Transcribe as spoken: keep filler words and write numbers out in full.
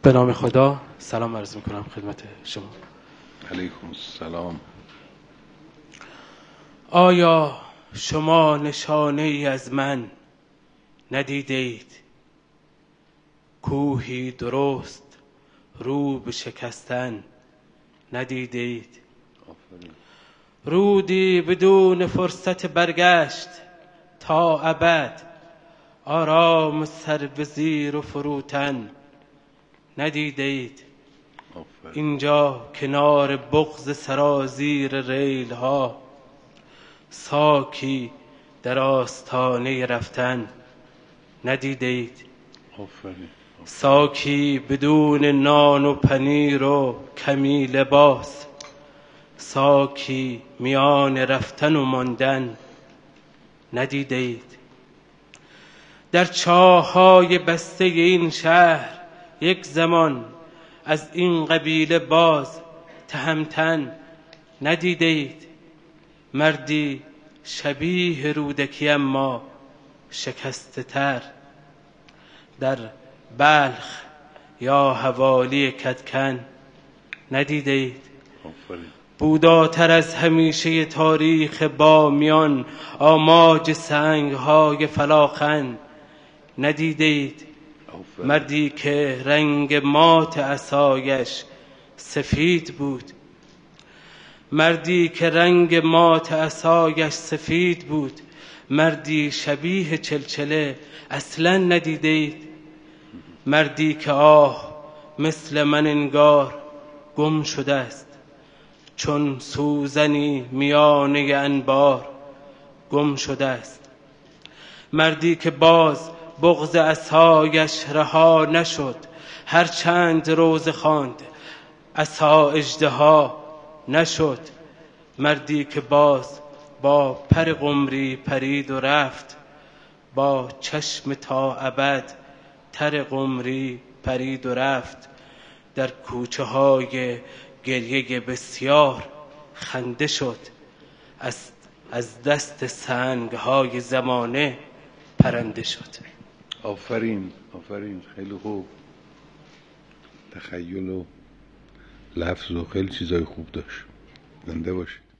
به نام خدا سلام عرض میکنم خدمت شما. علیکم السلام. آیا شما نشانه ای از من ندیده اید؟ کوهی درست رو به شکستن ندیده اید؟ رودی بدون فرصت برگشت تا ابد آرام سر به زیر و فروتن ندیده اید؟ اینجا کنار بغض سرازیر ریل ها ساکی در آستانه رفتن ندیده اید؟ ساکی بدون نان و پنیر و کمی لباس، ساکی میان رفتن و ماندن ندیده اید؟ در چاه‌های بسته این شهر یک زمان از این قبیله باز تهمتن ندیده اید؟ مردی شبیه رودکی اما شکسته تر در بلخ یا حوالی کدکن ندیده اید؟ بوداتر از همیشه تاریخ بامیان آماج سنگ‌های فلاخن ندیده اید؟ مردی که رنگ مات عصایش سفید بود، مردی که رنگ مات عصایش سفید بود، مردی شبیه چلچله اصلا ندیده اید؟ مردی که آه مثل من انگار گم شده است، چون سوزنی میانه انبار گم شده است. مردی که باز بغض عصایش رها نشد، هر چند روزه خواند عصا اژدها نشد. مردی که باز با پر قمری پرید و رفت، با چشم تا ابد تر قمری پرید و رفت. در کوچه های گریه بسیار خنده شد، از از دست سنگ های زمانه پرنده شد. آفرین آفرین، خیلی خوب. تخیل و لفظ و خیلی چیزای خوب داشت. زنده باشی.